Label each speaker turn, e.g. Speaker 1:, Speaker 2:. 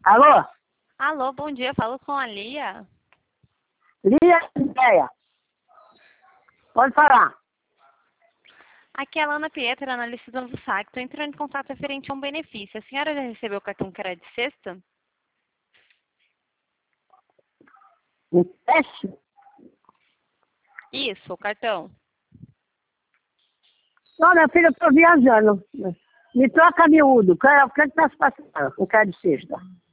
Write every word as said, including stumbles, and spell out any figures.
Speaker 1: Alô?
Speaker 2: Alô, bom dia. Falo com a Lia.
Speaker 1: Lia Ideia. Pode falar.
Speaker 2: Aqui é a Lana Pietra, analista do Novo Sac. Estou entrando em contato referente a um benefício. A senhora já recebeu o cartão que era de sexta?
Speaker 1: Um teste?
Speaker 2: Isso, o cartão.
Speaker 1: Não, minha filha, eu tô viajando. Me troca miúdo. O que está se passando? O que é de sexta?